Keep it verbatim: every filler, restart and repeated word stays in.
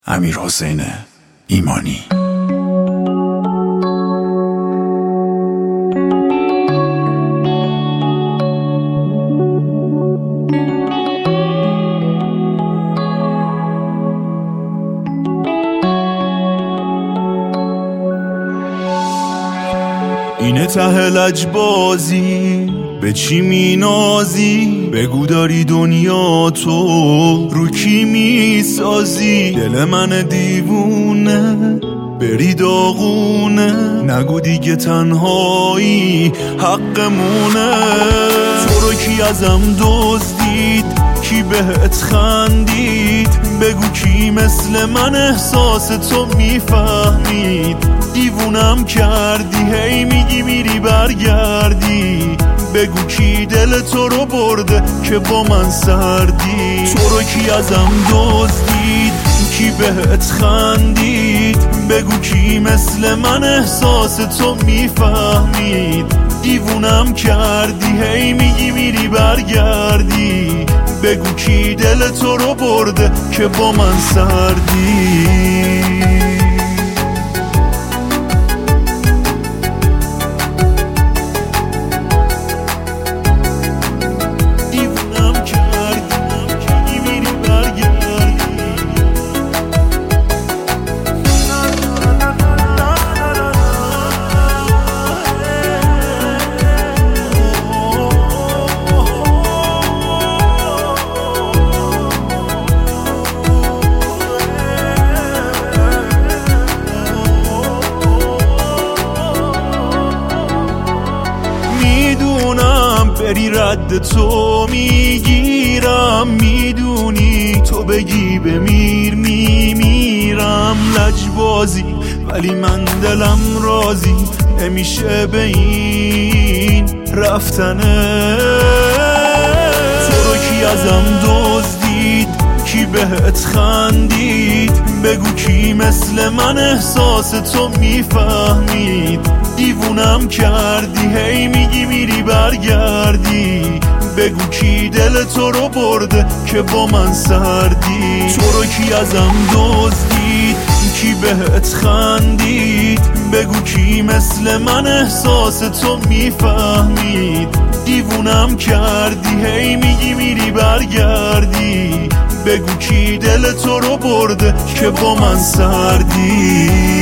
امیرحسین ایمانی. اینه ته لجبازی، به چی می نازی؟ بگو داری دنیا تو رو کی می سازی؟ دل من دیوونه بری داغونه، نگو دیگه تنهایی حقمونه. تو رو کی ازم دزدید؟ کی بهت خندید؟ بگو کی مثل من احساس تو میفهمید؟ دیوونم کردی، هی میگی میری برگردی. بگو کی دل تو رو برده که با من سردی؟ تو رو کی ازم دزدید؟ کی بهت خندید؟ بگو کی مثل من احساس تو میفهمید؟ دیوونم کردی، هی میگی میری برگردی. بگو کی دل تو رو برده که با من سردی؟ بری رد تو میگیرم، میدونی تو بگی بمیر میمیرم. لجبازی ولی من دلم راضی نمیشه به این رفتنه. تو رو کی ازم دزدید؟ کی بهت خندید؟ بگو کی مثل من احساس تو میفهمید؟ دیوونم کردی، هی میگی میری برگردی. بگو کی دل تو رو برده که با من سردی؟ تو رو کی ازم دزدید؟ کی بهت خندید؟ بگو کی مثل من احساس تو میفهمید؟ دیوونم کردی، هی میگی میری برگردی. بگو کی دل تو رو برده که با من سردی؟